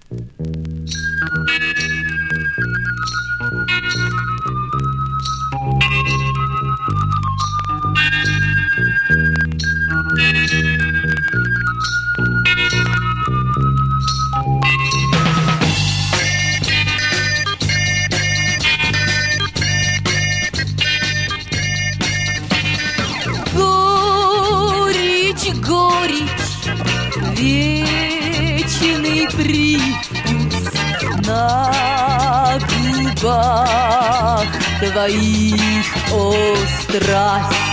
Горечь, вечный привкус на губах твоих, о страсть.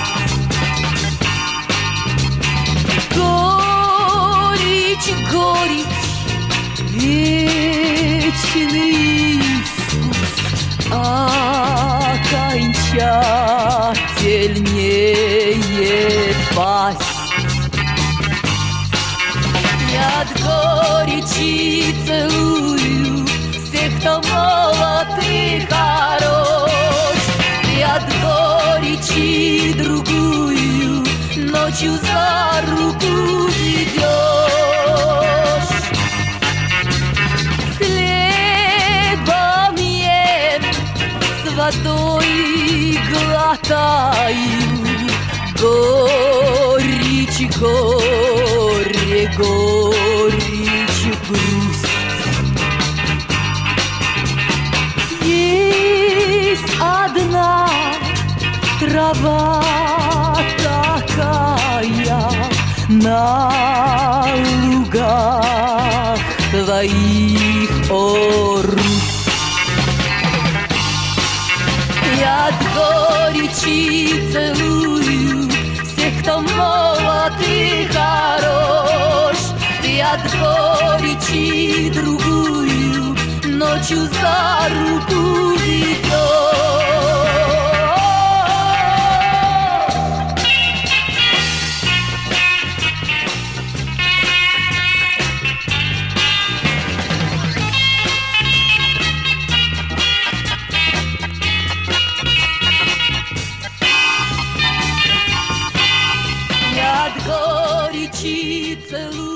Горечь, горечь, вечный вкус окончательнее пасть. Я от горечи целую всех, кто молод и хорош. Ты от горечи другую ночью за руку ведешь. С хлебом ем, с водой глотаю, горечь, горе, горечь, грусть. Есть одна трава такая на лугах твоих, о Русь. Я от горечи целую всех, кто молод и хорош. Ты от горечи другую ночью за руку ведешь. Я от горечи целую